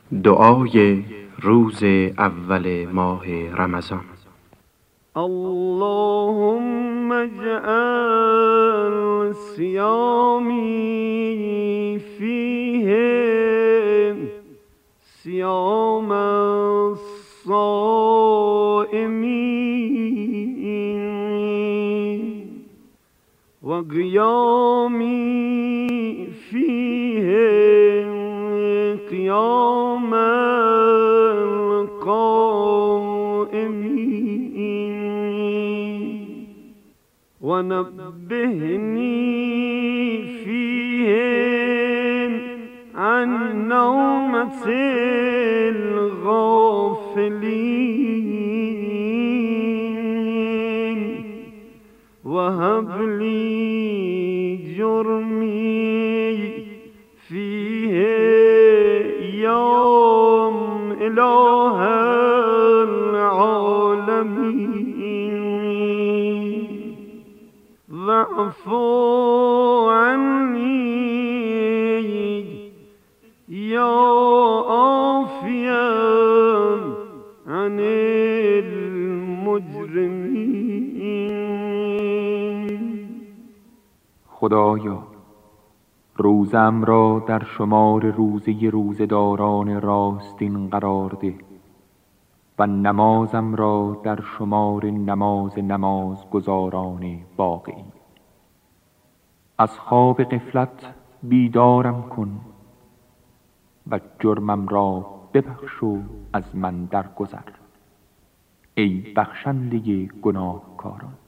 دعای روز اول ماه رمضان. اللهم اجعل صيامي فيه صيام الصائمين وقيامي فيه قيام القائمين ونبهني فيه عن نومة الغافلين وهب لي جرمي فيه يوم إله العالمين واعف عني يا عافيا عن المجرمين. خدایا، روزم را در شمار روزه روزداران راستین قرار ده و نمازم را در شمار نمازگزاران واقعی. از خواب غفلت بیدارم کن و جرمم را ببخش و از من درگذر، ای بخشنده گناهکاران.